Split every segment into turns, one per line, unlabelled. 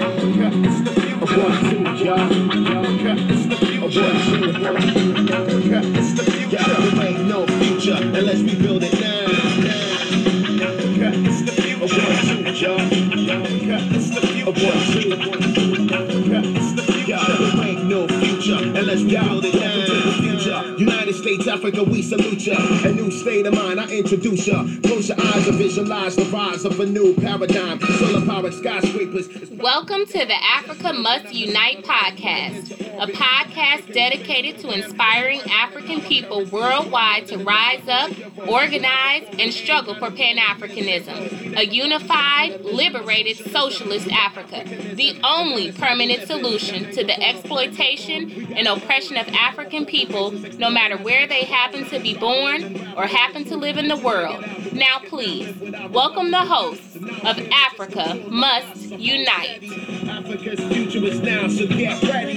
Unless we build it now. United States, Africa, we salute ya. A new state of mind, I introduce ya. Close your eyes and visualize the rise of a new paradigm. Solar powered skyscrapers.
Welcome to the Africa Must Unite podcast, a podcast dedicated to inspiring African people worldwide to rise up, organize, and struggle for Pan-Africanism, a unified, liberated, socialist Africa, the only permanent solution to the exploitation and oppression of African people, no matter where they happen to be born or happen to live in the world. Now please, welcome the hosts of Africa Must Unite.
Africa's future is now, so get ready.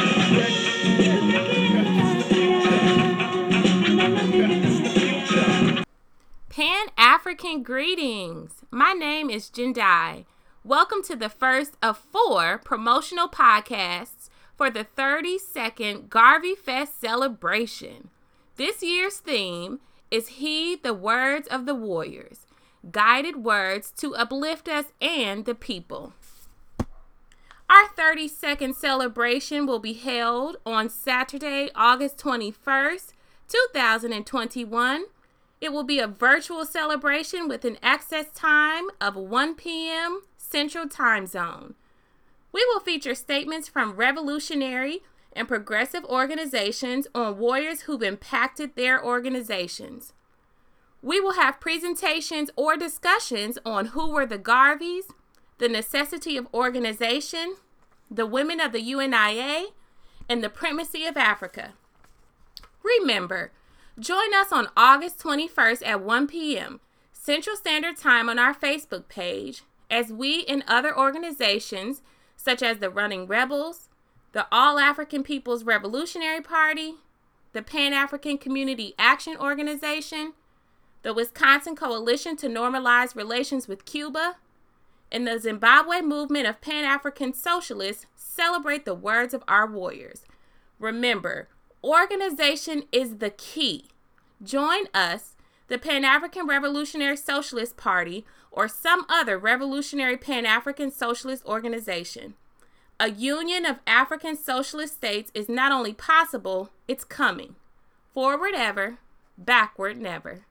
Pan-African greetings. My name is Jendai. Welcome to the first of 4 promotional podcasts for the 32nd Garvey Fest celebration. This year's theme is Heed the Words of the Warriors, guided words to uplift us and the people. Our 32nd celebration will be held on Saturday, August 21st, 2021. It will be a virtual celebration with an access time of 1 p.m. Central Time Zone. We will feature statements from revolutionary and progressive organizations on warriors who've impacted their organizations. We will have presentations or discussions on who were the Garveys, the necessity of organization, the women of the UNIA, and the primacy of Africa. Remember, join us on August 21st at 1 p.m. Central Standard Time on our Facebook page as we and other organizations such as the Running Rebels, the All African People's Revolutionary Party, the Pan-African Community Action Organization, the Wisconsin Coalition to Normalize Relations with Cuba, and the Zimbabwe Movement of Pan-African Socialists celebrate the words of our warriors. Remember, organization is the key. Join us, the Pan-African Revolutionary Socialist Party, or some other revolutionary Pan-African socialist organization. A union of African socialist states is not only possible, it's coming. Forward ever, backward never.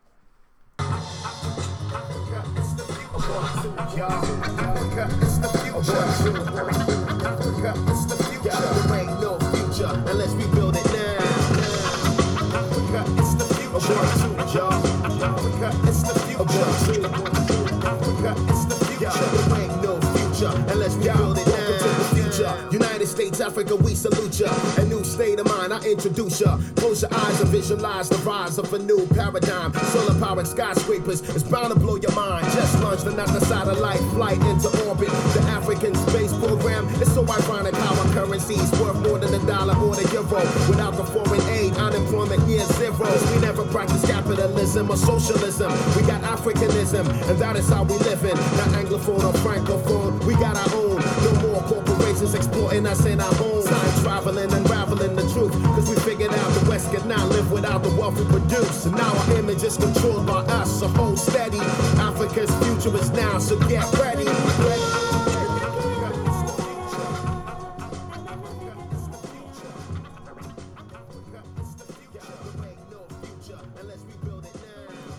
Unless we build it now. Africa, it's the future. Africa, it's the future. Africa, it's the future. There ain't no future unless we build it now. United States, Africa, we salute ya. A new state of mind, I introduce ya. Close your eyes and visualize the rise of a new paradigm. Solar powered skyscrapers is bound to blow your mind. Just launched another satellite flight into orbit. The African space program is so ironic how our currency's worth more than $1 or the euro. Without the foreign aid, unemployment near zero. We never practice capitalism or socialism. We got Africanism, and that is how we live in. Not Anglophone or Francophone, we got our own. No more corporations exploiting us in our homes. Time traveling, unraveling the truth. Cause we figured out the West could not live without the wealth we produce. And now our image is controlled by us, so hold steady. Africa's future is now, so get ready.